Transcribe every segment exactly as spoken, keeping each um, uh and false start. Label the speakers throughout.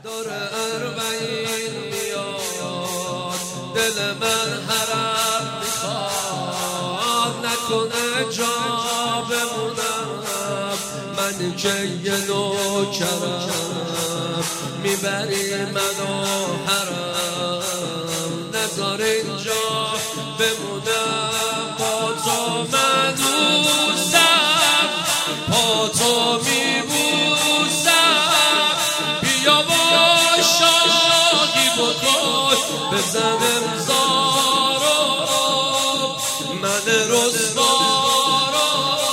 Speaker 1: دور اربعین میاد دل من حرم میخواد نکنه جا بمونم من که یه نوکرم میبری منو حرم نذار اینجا بمونم با تو من دوستم با تو میبوسم بیا با شاهی بکن بزن امضا من رسوا رو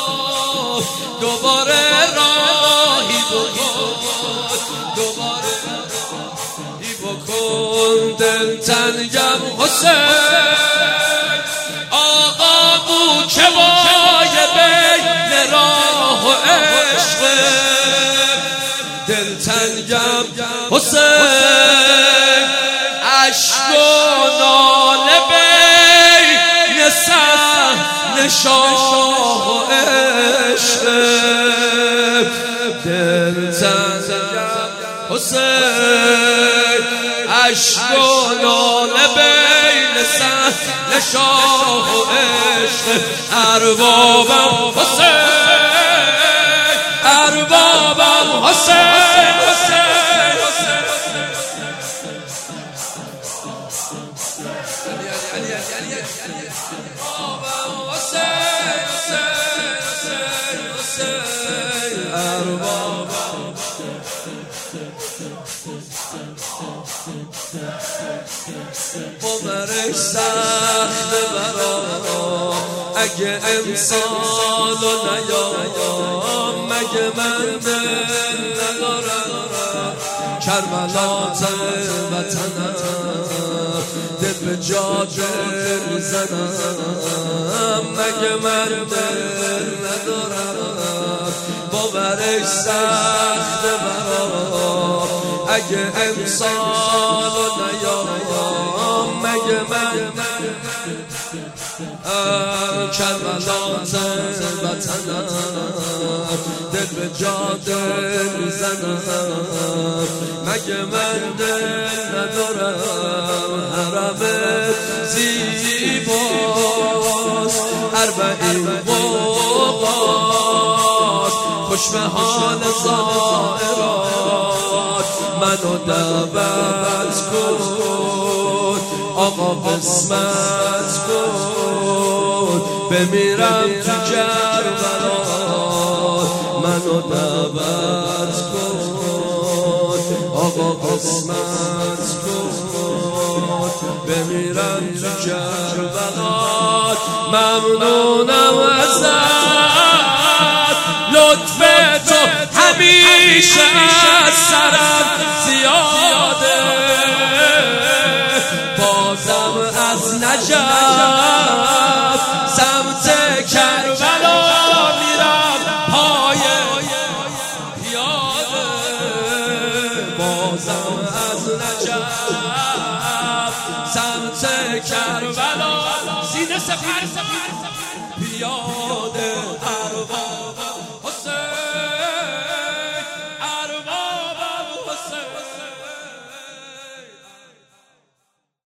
Speaker 1: دوباره راهی بکن دوباره راهی بکن دل تنگم حسین آقا بو که بای بین راه و عشق دل تنگم حسین عشق و ناله بین صحن شاه و عشق دل تنگم حسین عشق و ناله بین صحن شاه و عشق اربابم حسین اربابم حسین حسین عمرش سخت برا اگه امسالو نیام مگه من دل ندارم کربلات وطنم دل به جاده میزنم مگه من دل ندارم باورش سخت برا اگه امسالو نیام مگه من کربلات وطنم دل به جاده میزنم مگه من دل ندارم حرم زیباست اربعین قوقاست خوش به حال زائرات منو دعوت کن آقا قسمت کن بمیرم تو کربلا منو دعوت کن آقا قسمت کن بمیرم تو کربلا ممنونم ازت لطف تو همیشه از سرم زیاده بازم از نجف سمت کربلا میرم پای پیاده بازم از نجف سمت کربلا سینه سپر پیاده